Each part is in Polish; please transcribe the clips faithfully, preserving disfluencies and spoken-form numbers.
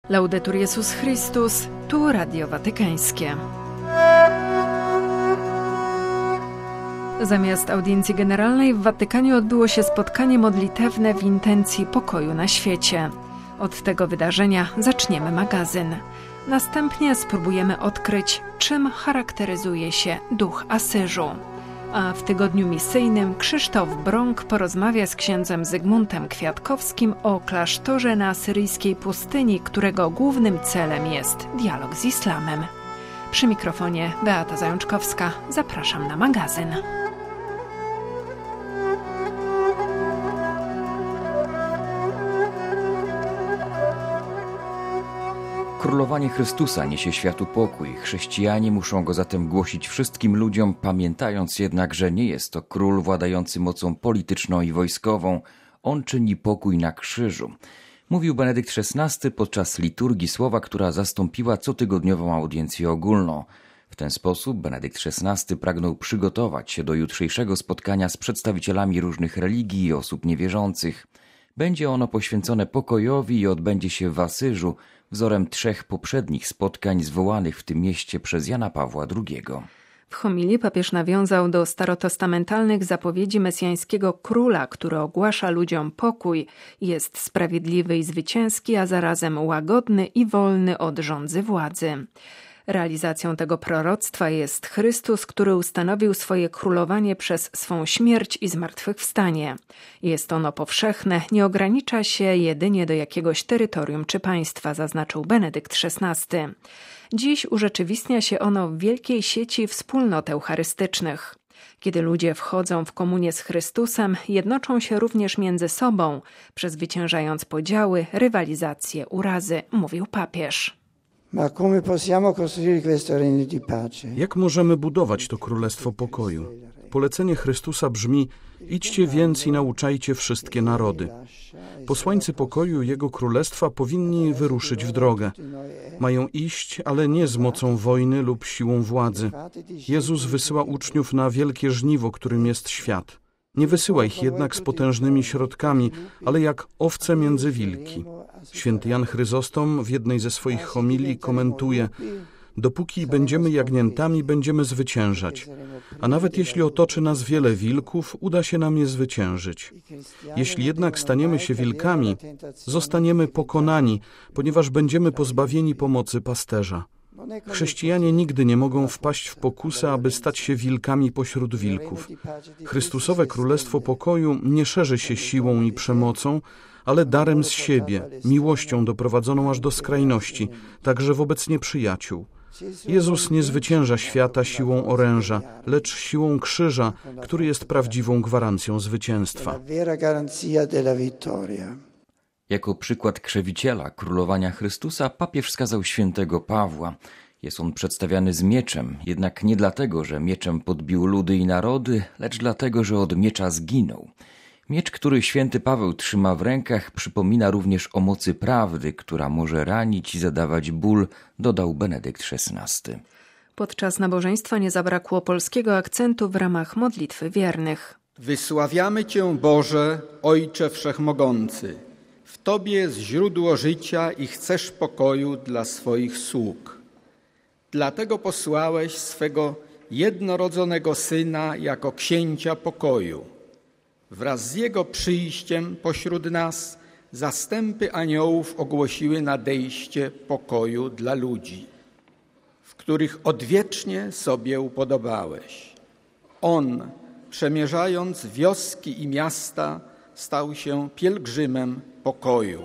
Laudetur Jesus Chrystus, tu Radio Watykańskie. Zamiast audiencji generalnej w Watykanie odbyło się spotkanie modlitewne w intencji pokoju na świecie. Od tego wydarzenia zaczniemy magazyn. Następnie spróbujemy odkryć, czym charakteryzuje się duch Asyżu. A w tygodniu misyjnym Krzysztof Brąk porozmawia z księdzem Zygmuntem Kwiatkowskim o klasztorze na asyryjskiej pustyni, którego głównym celem jest dialog z islamem. Przy mikrofonie Beata Zajączkowska. Zapraszam na magazyn. Królowanie Chrystusa niesie światu pokój. Chrześcijanie muszą go zatem głosić wszystkim ludziom, pamiętając jednak, że nie jest to król władający mocą polityczną i wojskową. On czyni pokój na krzyżu. Mówił Benedykt szesnasty podczas liturgii słowa, która zastąpiła cotygodniową audiencję ogólną. W ten sposób Benedykt szesnasty pragnął przygotować się do jutrzejszego spotkania z przedstawicielami różnych religii i osób niewierzących. Będzie ono poświęcone pokojowi i odbędzie się w Asyżu, wzorem trzech poprzednich spotkań zwołanych w tym mieście przez Jana Pawła drugiego. W homilii papież nawiązał do starotestamentalnych zapowiedzi mesjańskiego króla, który ogłasza ludziom pokój, jest sprawiedliwy i zwycięski, a zarazem łagodny i wolny od rządzy władzy. Realizacją tego proroctwa jest Chrystus, który ustanowił swoje królowanie przez swą śmierć i zmartwychwstanie. Jest ono powszechne, nie ogranicza się jedynie do jakiegoś terytorium czy państwa, zaznaczył Benedykt szesnasty. Dziś urzeczywistnia się ono w wielkiej sieci wspólnot eucharystycznych. Kiedy ludzie wchodzą w komunię z Chrystusem, jednoczą się również między sobą, przezwyciężając podziały, rywalizacje, urazy, mówił papież. Jak możemy budować to królestwo pokoju? Polecenie Chrystusa brzmi: idźcie więc i nauczajcie wszystkie narody. Posłańcy pokoju Jego królestwa powinni wyruszyć w drogę. Mają iść, ale nie z mocą wojny lub siłą władzy. Jezus wysyła uczniów na wielkie żniwo, którym jest świat. Nie wysyła ich jednak z potężnymi środkami, ale jak owce między wilki. Święty Jan Chryzostom w jednej ze swoich homilii komentuje: dopóki będziemy jagniętami, będziemy zwyciężać. A nawet jeśli otoczy nas wiele wilków, uda się nam je zwyciężyć. Jeśli jednak staniemy się wilkami, zostaniemy pokonani, ponieważ będziemy pozbawieni pomocy pasterza. Chrześcijanie nigdy nie mogą wpaść w pokusę, aby stać się wilkami pośród wilków. Chrystusowe Królestwo Pokoju nie szerzy się siłą i przemocą, ale darem z siebie, miłością doprowadzoną aż do skrajności, także wobec nieprzyjaciół. Jezus nie zwycięża świata siłą oręża, lecz siłą krzyża, który jest prawdziwą gwarancją zwycięstwa. Jako przykład krzewiciela królowania Chrystusa papież wskazał świętego Pawła. Jest on przedstawiany z mieczem, jednak nie dlatego, że mieczem podbił ludy i narody, lecz dlatego, że od miecza zginął. Miecz, który święty Paweł trzyma w rękach, przypomina również o mocy prawdy, która może ranić i zadawać ból, dodał Benedykt szesnasty. Podczas nabożeństwa nie zabrakło polskiego akcentu w ramach modlitwy wiernych. Wysławiamy Cię, Boże, Ojcze Wszechmogący. W Tobie jest źródło życia i chcesz pokoju dla swoich sług. Dlatego posłałeś swego jednorodzonego Syna jako księcia pokoju. Wraz z Jego przyjściem pośród nas zastępy aniołów ogłosiły nadejście pokoju dla ludzi, w których odwiecznie sobie upodobałeś. On, przemierzając wioski i miasta, stał się pielgrzymem pokoju.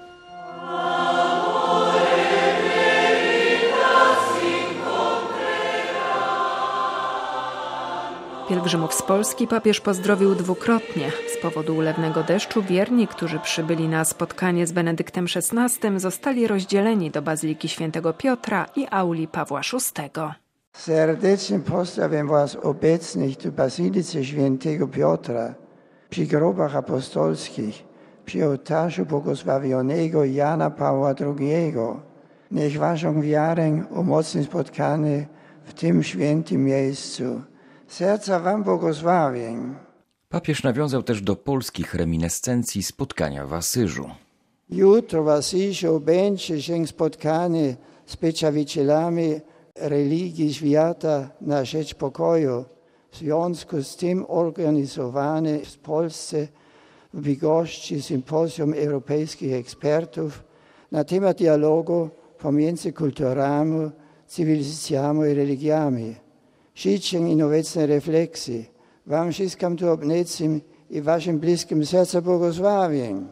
Pielgrzymów z Polski papież pozdrowił dwukrotnie. Z powodu ulewnego deszczu wierni, którzy przybyli na spotkanie z Benedyktem szesnastym, zostali rozdzieleni do Bazyliki Świętego Piotra i auli Pawła szóstego. Serdecznie pozdrawiam Was obecnych w Bazylice Świętego Piotra, przy grobach apostolskich, przy ołtarzu błogosławionego Jana Pawła drugiego. Niech Waszą wiarę umocni spotkanie w tym świętym miejscu. Serca Wam błogosławię. Papież nawiązał też do polskich reminiscencji spotkania w Asyżu. Jutro w Asyżu będzie się spotkanie z przedstawicielami religii świata na rzecz pokoju. W związku z tym organizowany w Polsce w Bydgoszczy sympozjum europejskich ekspertów na temat dialogu pomiędzy kulturami, cywilizacjami i religiami. Życzę i obecnej refleksji. Wam wszystkim tu obecnym i waszym bliskim serca błogosławień.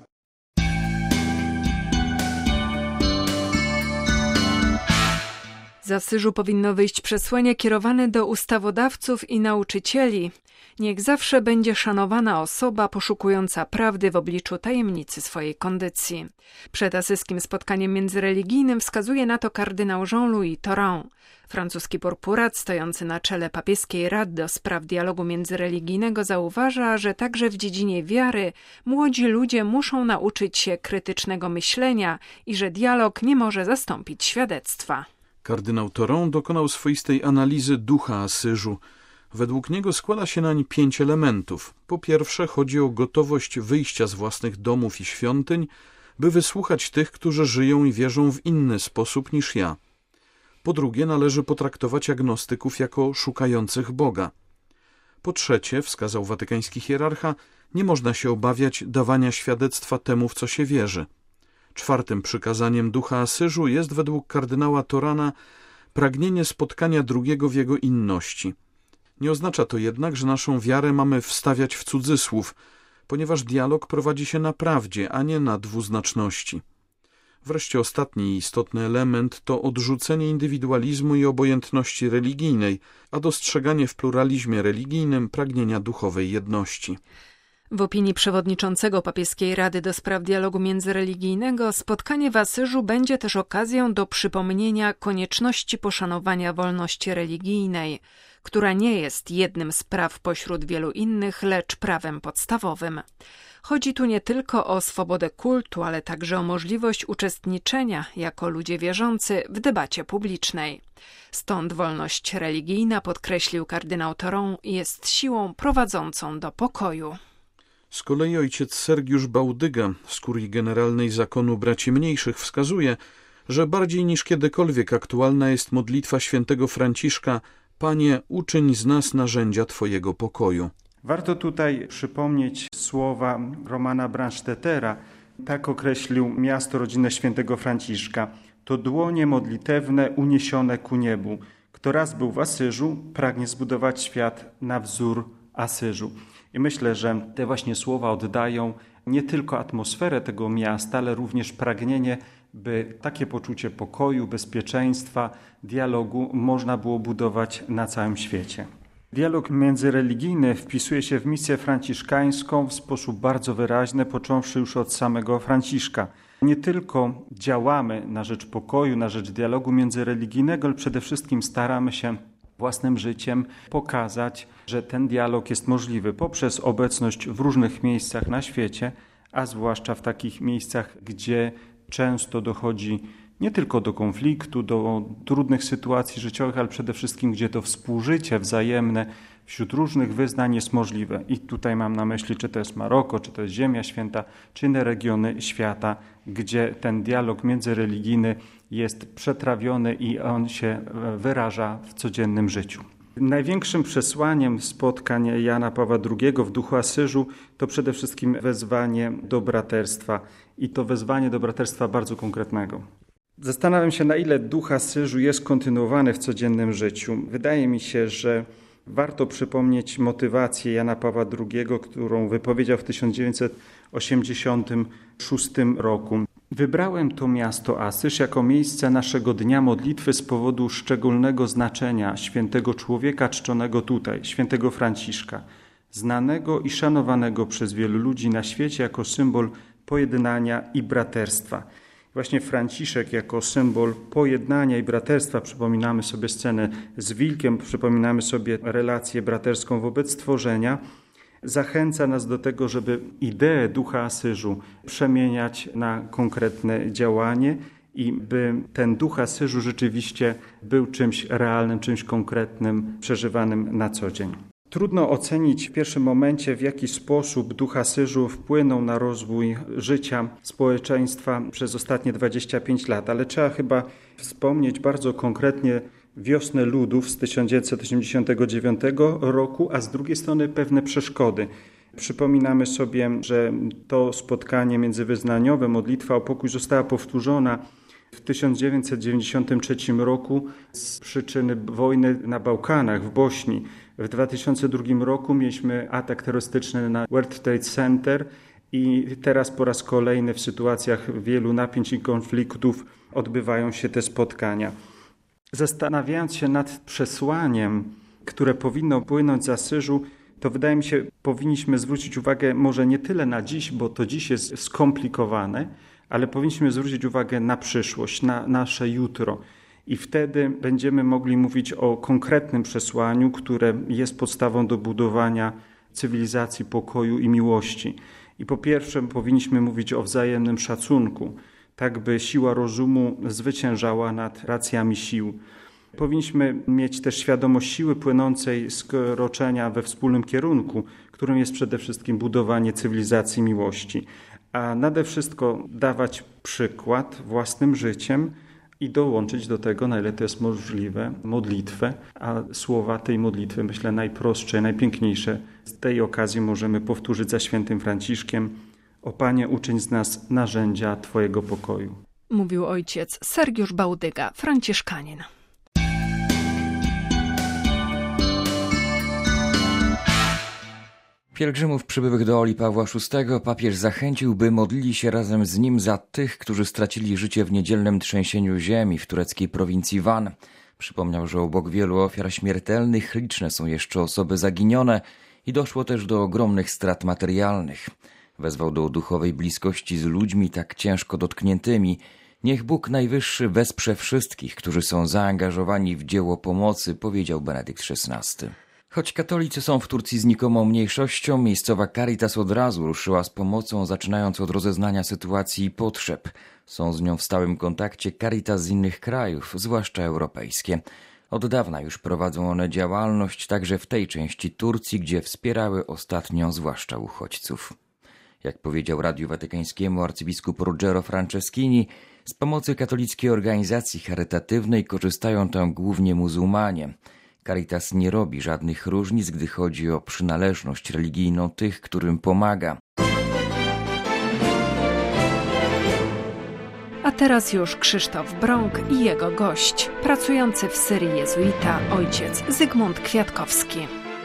Z Asyżu powinno wyjść przesłanie kierowane do ustawodawców i nauczycieli. Niech zawsze będzie szanowana osoba poszukująca prawdy w obliczu tajemnicy swojej kondycji. Przed asyskim spotkaniem międzyreligijnym wskazuje na to kardynał Jean-Louis Tauran. Francuski purpurat stojący na czele papieskiej Rady do spraw dialogu międzyreligijnego zauważa, że także w dziedzinie wiary młodzi ludzie muszą nauczyć się krytycznego myślenia i że dialog nie może zastąpić świadectwa. Kardynał Tauran dokonał swoistej analizy ducha Asyżu. Według niego składa się nań pięć elementów. Po pierwsze, chodzi o gotowość wyjścia z własnych domów i świątyń, by wysłuchać tych, którzy żyją i wierzą w inny sposób niż ja. Po drugie, należy potraktować agnostyków jako szukających Boga. Po trzecie, wskazał watykański hierarcha, nie można się obawiać dawania świadectwa temu, w co się wierzy. Czwartym przykazaniem ducha Asyżu jest według kardynała Taurana pragnienie spotkania drugiego w jego inności. Nie oznacza to jednak, że naszą wiarę mamy wstawiać w cudzysłów, ponieważ dialog prowadzi się na prawdzie, a nie na dwuznaczności. Wreszcie ostatni istotny element to odrzucenie indywidualizmu i obojętności religijnej, a dostrzeganie w pluralizmie religijnym pragnienia duchowej jedności. W opinii przewodniczącego papieskiej Rady do spraw dialogu międzyreligijnego spotkanie w Asyżu będzie też okazją do przypomnienia konieczności poszanowania wolności religijnej, która nie jest jednym z praw pośród wielu innych, lecz prawem podstawowym. Chodzi tu nie tylko o swobodę kultu, ale także o możliwość uczestniczenia jako ludzie wierzący w debacie publicznej. Stąd wolność religijna, podkreślił kardynał Tauran, jest siłą prowadzącą do pokoju. Z kolei ojciec Sergiusz Bałdyga z Kurii Generalnej Zakonu Braci Mniejszych wskazuje, że bardziej niż kiedykolwiek aktualna jest modlitwa świętego Franciszka: Panie, uczyń z nas narzędzia Twojego pokoju. Warto tutaj przypomnieć słowa Romana Bransztetera. Tak określił miasto rodzinne świętego Franciszka. To dłonie modlitewne uniesione ku niebu. Kto raz był w Asyżu, pragnie zbudować świat na wzór Asyżu. I myślę, że te właśnie słowa oddają nie tylko atmosferę tego miasta, ale również pragnienie, by takie poczucie pokoju, bezpieczeństwa, dialogu można było budować na całym świecie. Dialog międzyreligijny wpisuje się w misję franciszkańską w sposób bardzo wyraźny, począwszy już od samego Franciszka. Nie tylko działamy na rzecz pokoju, na rzecz dialogu międzyreligijnego, ale przede wszystkim staramy się własnym życiem pokazać, że ten dialog jest możliwy poprzez obecność w różnych miejscach na świecie, a zwłaszcza w takich miejscach, gdzie często dochodzi nie tylko do konfliktu, do trudnych sytuacji życiowych, ale przede wszystkim, gdzie to współżycie wzajemne wśród różnych wyznań jest możliwe. I tutaj mam na myśli, czy to jest Maroko, czy to jest Ziemia Święta, czy inne regiony świata, gdzie ten dialog międzyreligijny jest przetrawiony i on się wyraża w codziennym życiu. Największym przesłaniem spotkań Jana Pawła drugiego w duchu Asyżu to przede wszystkim wezwanie do braterstwa i to wezwanie do braterstwa bardzo konkretnego. Zastanawiam się, na ile duch Asyżu jest kontynuowany w codziennym życiu. Wydaje mi się, że warto przypomnieć motywację Jana Pawła drugiego, którą wypowiedział w tysiąc dziewięćset osiemdziesiątym szóstym roku. Wybrałem to miasto Asyż jako miejsce naszego dnia modlitwy z powodu szczególnego znaczenia świętego człowieka czczonego tutaj, świętego Franciszka, znanego i szanowanego przez wielu ludzi na świecie jako symbol pojednania i braterstwa. Właśnie Franciszek jako symbol pojednania i braterstwa, przypominamy sobie scenę z wilkiem, przypominamy sobie relację braterską wobec stworzenia, zachęca nas do tego, żeby ideę ducha Asyżu przemieniać na konkretne działanie i by ten duch Asyżu rzeczywiście był czymś realnym, czymś konkretnym, przeżywanym na co dzień. Trudno ocenić w pierwszym momencie, w jaki sposób duch Asyżu wpłynął na rozwój życia społeczeństwa przez ostatnie dwadzieścia pięć lat, ale trzeba chyba wspomnieć bardzo konkretnie wiosnę ludów z tysiąc dziewięćset osiemdziesiątego dziewiątego roku, a z drugiej strony pewne przeszkody. Przypominamy sobie, że to spotkanie międzywyznaniowe, modlitwa o pokój została powtórzona w tysiąc dziewięćset dziewięćdziesiątym trzecim roku z przyczyny wojny na Bałkanach, w Bośni. W dwa tysiące drugim roku mieliśmy atak terrorystyczny na World Trade Center i teraz po raz kolejny w sytuacjach wielu napięć i konfliktów odbywają się te spotkania. Zastanawiając się nad przesłaniem, które powinno płynąć z Asyżu, to wydaje mi się, powinniśmy zwrócić uwagę może nie tyle na dziś, bo to dziś jest skomplikowane, ale powinniśmy zwrócić uwagę na przyszłość, na nasze jutro. I wtedy będziemy mogli mówić o konkretnym przesłaniu, które jest podstawą do budowania cywilizacji pokoju i miłości. I po pierwsze powinniśmy mówić o wzajemnym szacunku, tak by siła rozumu zwyciężała nad racjami sił. Powinniśmy mieć też świadomość siły płynącej z kroczenia we wspólnym kierunku, którym jest przede wszystkim budowanie cywilizacji miłości. A nade wszystko dawać przykład własnym życiem i dołączyć do tego, na ile to jest możliwe, modlitwę, a słowa tej modlitwy, myślę, najprostsze, najpiękniejsze z tej okazji możemy powtórzyć za świętym Franciszkiem: o Panie, uczyń z nas narzędzia Twojego pokoju. Mówił ojciec Sergiusz Bałdyga, franciszkanin. Pielgrzymów przybyłych do Oli Pawła szóstego papież zachęcił, by modlili się razem z nim za tych, którzy stracili życie w niedzielnym trzęsieniu ziemi w tureckiej prowincji Van. Przypomniał, że obok wielu ofiar śmiertelnych liczne są jeszcze osoby zaginione i doszło też do ogromnych strat materialnych. Wezwał do duchowej bliskości z ludźmi tak ciężko dotkniętymi. Niech Bóg Najwyższy wesprze wszystkich, którzy są zaangażowani w dzieło pomocy, powiedział Benedykt szesnasty. Choć katolicy są w Turcji znikomą mniejszością, miejscowa Caritas od razu ruszyła z pomocą, zaczynając od rozeznania sytuacji i potrzeb. Są z nią w stałym kontakcie Caritas z innych krajów, zwłaszcza europejskie. Od dawna już prowadzą one działalność także w tej części Turcji, gdzie wspierały ostatnio zwłaszcza uchodźców. Jak powiedział Radiu Watykańskiemu arcybiskup Ruggero Franceschini, z pomocy katolickiej organizacji charytatywnej korzystają tam głównie muzułmanie. Caritas nie robi żadnych różnic, gdy chodzi o przynależność religijną tych, którym pomaga. A teraz już Krzysztof Brąk i jego gość, pracujący w Syrii jezuita, ojciec Zygmunt Kwiatkowski.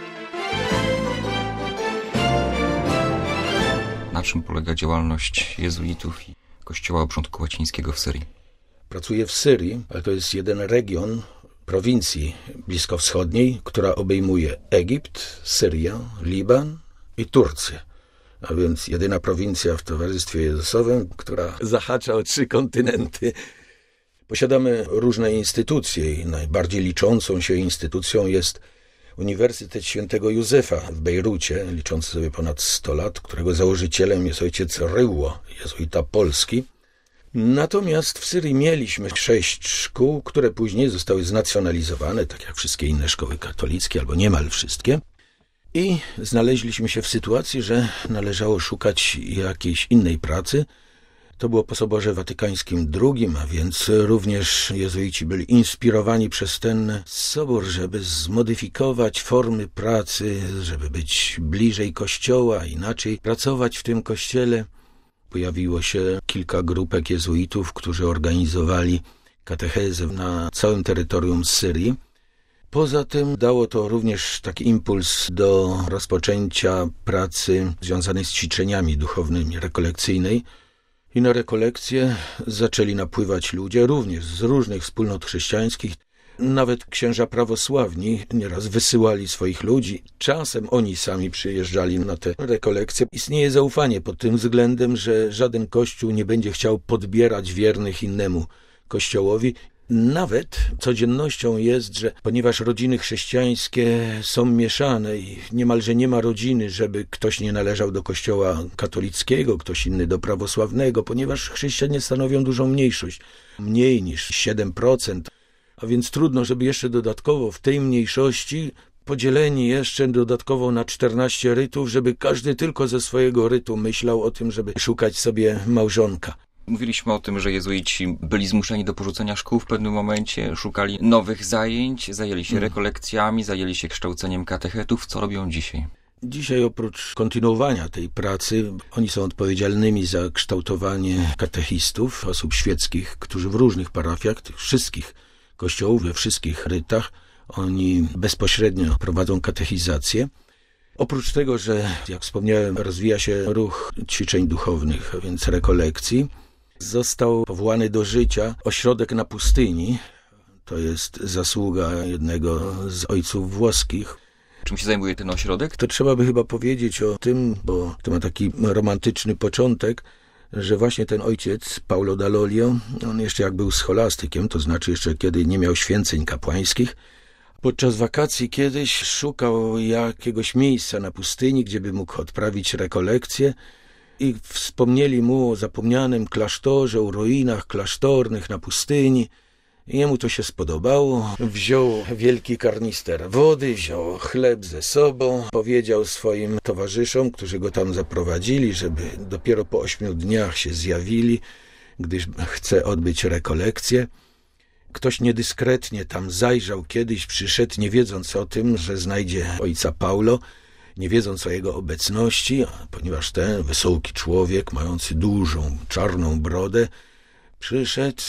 Na czym polega działalność jezuitów i Kościoła Obrządku Łacińskiego w Syrii? Pracuję w Syrii, ale to jest jeden region prowincji bliskowschodniej, która obejmuje Egipt, Syrię, Liban i Turcję. A więc jedyna prowincja w Towarzystwie Jezusowym, która zahacza o trzy kontynenty. Posiadamy różne instytucje i najbardziej liczącą się instytucją jest Uniwersytet Świętego Józefa w Bejrucie, liczący sobie ponad sto lat, którego założycielem jest ojciec Ryło, jezuita polski. Natomiast w Syrii mieliśmy sześć szkół, które później zostały znacjonalizowane, tak jak wszystkie inne szkoły katolickie, albo niemal wszystkie. I znaleźliśmy się w sytuacji, że należało szukać jakiejś innej pracy. To było po Soborze Watykańskim drugim, a więc również jezuici byli inspirowani przez ten sobór, żeby zmodyfikować formy pracy, żeby być bliżej Kościoła, inaczej pracować w tym Kościele. Pojawiło się kilka grupek jezuitów, którzy organizowali katechezę na całym terytorium Syrii. Poza tym dało to również taki impuls do rozpoczęcia pracy związanej z ćwiczeniami duchownymi, rekolekcyjnej. I na rekolekcje zaczęli napływać ludzie również z różnych wspólnot chrześcijańskich. Nawet księża prawosławni nieraz wysyłali swoich ludzi. Czasem oni sami przyjeżdżali na te rekolekcje. Istnieje zaufanie pod tym względem, że żaden kościół nie będzie chciał podbierać wiernych innemu kościołowi. Nawet codziennością jest, że ponieważ rodziny chrześcijańskie są mieszane i niemalże nie ma rodziny, żeby ktoś nie należał do kościoła katolickiego, ktoś inny do prawosławnego, ponieważ chrześcijanie stanowią dużą mniejszość, mniej niż siedem procent. A więc trudno, żeby jeszcze dodatkowo w tej mniejszości podzieleni jeszcze dodatkowo na czternaście rytów, żeby każdy tylko ze swojego rytu myślał o tym, żeby szukać sobie małżonka. Mówiliśmy o tym, że jezuici byli zmuszeni do porzucenia szkół w pewnym momencie, szukali nowych zajęć, zajęli się rekolekcjami, zajęli się kształceniem katechetów. Co robią dzisiaj? Dzisiaj oprócz kontynuowania tej pracy, oni są odpowiedzialnymi za kształtowanie katechistów, osób świeckich, którzy w różnych parafiach, tych wszystkich kościołów, we wszystkich rytach, oni bezpośrednio prowadzą katechizację. Oprócz tego, że, jak wspomniałem, rozwija się ruch ćwiczeń duchownych, a więc rekolekcji, został powołany do życia ośrodek na pustyni. To jest zasługa jednego z ojców włoskich. Czym się zajmuje ten ośrodek? To trzeba by chyba powiedzieć o tym, bo to ma taki romantyczny początek, że właśnie ten ojciec, Paulo Dall'Olio, on jeszcze jak był scholastykiem, to znaczy jeszcze kiedy nie miał święceń kapłańskich, podczas wakacji kiedyś szukał jakiegoś miejsca na pustyni, gdzie by mógł odprawić rekolekcję i wspomnieli mu o zapomnianym klasztorze, o ruinach klasztornych na pustyni. I jemu to się spodobało. Wziął wielki karnister wody, wziął chleb ze sobą, powiedział swoim towarzyszom, którzy go tam zaprowadzili, żeby dopiero po ośmiu dniach się zjawili, gdyż chce odbyć rekolekcję. Ktoś niedyskretnie tam zajrzał kiedyś, przyszedł, nie wiedząc o tym, że znajdzie ojca Paulo, nie wiedząc o jego obecności, ponieważ ten wysoki człowiek, mający dużą, czarną brodę, przyszedł,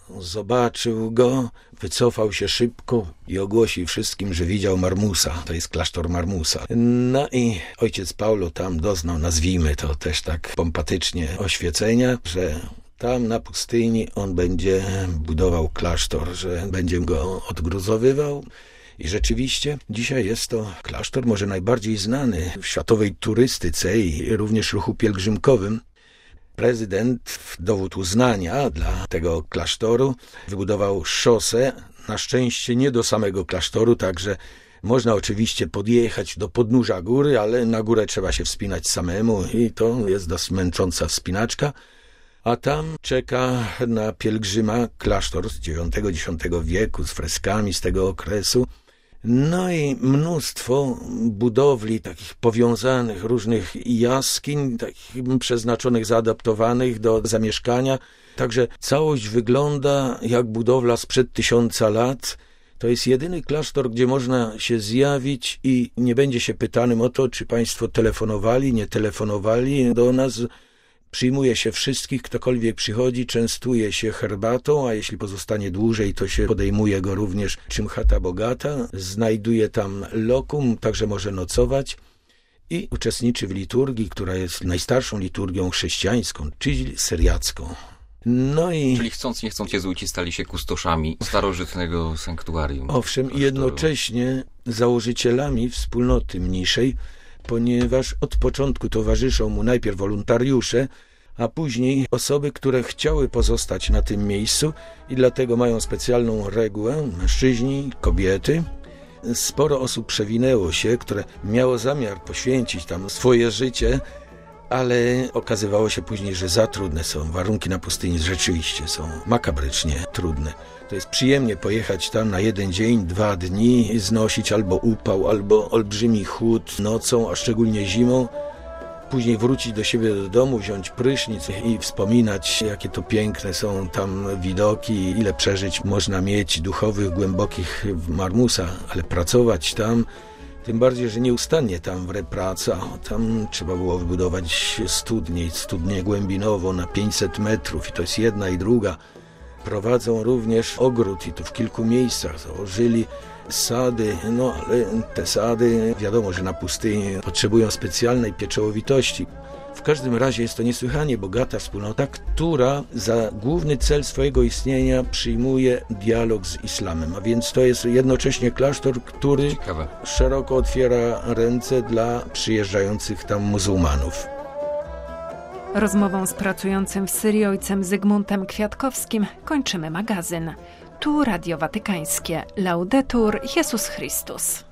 zobaczył go, wycofał się szybko i ogłosił wszystkim, że widział Marmusa. To jest klasztor Marmusa. No i ojciec Paulo tam doznał, nazwijmy to też tak pompatycznie, oświecenia, że tam na pustyni on będzie budował klasztor, że będzie go odgruzowywał. I rzeczywiście dzisiaj jest to klasztor może najbardziej znany w światowej turystyce i również ruchu pielgrzymkowym. Prezydent w dowód uznania dla tego klasztoru wybudował szosę, na szczęście nie do samego klasztoru, także można oczywiście podjechać do podnóża góry, ale na górę trzeba się wspinać samemu i to jest dosyć męcząca wspinaczka. A tam czeka na pielgrzyma klasztor z dziewiątego-dziesiątego wieku z freskami z tego okresu. No i mnóstwo budowli takich powiązanych, różnych jaskiń, takich przeznaczonych, zaadaptowanych do zamieszkania. Także całość wygląda jak budowla sprzed tysiąca lat. To jest jedyny klasztor, gdzie można się zjawić i nie będzie się pytanym o to, czy państwo telefonowali, nie telefonowali do nas. Przyjmuje się wszystkich, ktokolwiek przychodzi, częstuje się herbatą, a jeśli pozostanie dłużej, to się podejmuje go również czym chata bogata, znajduje tam lokum, także może nocować i uczestniczy w liturgii, która jest najstarszą liturgią chrześcijańską, czyli syriacką. No i... Czyli chcąc, nie chcąc, jezuici stali się kustoszami starożytnego sanktuarium. Owszem, klasztoru. Jednocześnie założycielami wspólnoty mniejszej, ponieważ od początku towarzyszą mu najpierw wolontariusze, a później osoby, które chciały pozostać na tym miejscu i dlatego mają specjalną regułę, mężczyźni, kobiety. Sporo osób przewinęło się, które miało zamiar poświęcić tam swoje życie, ale okazywało się później, że za trudne są. Warunki na pustyni rzeczywiście są makabrycznie trudne. To jest przyjemnie pojechać tam na jeden dzień, dwa dni, znosić albo upał, albo olbrzymi chłód nocą, a szczególnie zimą. Później wrócić do siebie do domu, wziąć prysznic i wspominać, jakie to piękne są tam widoki, ile przeżyć można mieć duchowych, głębokich w Marmusa, ale pracować tam, tym bardziej, że nieustannie tam wre praca. Tam trzeba było wybudować studnię, studnię głębinową na pięćset metrów i to jest jedna i druga. Prowadzą również ogród i to w kilku miejscach. Założyli sady, no ale te sady, wiadomo, że na pustyni potrzebują specjalnej pieczołowitości. W każdym razie jest to niesłychanie bogata wspólnota, która za główny cel swojego istnienia przyjmuje dialog z islamem. A więc to jest jednocześnie klasztor, który Ciekawe. szeroko otwiera ręce dla przyjeżdżających tam muzułmanów. Rozmową z pracującym w Syrii ojcem Zygmuntem Kwiatkowskim kończymy magazyn. Tu Radio Watykańskie. Laudetur Jezus Chrystus.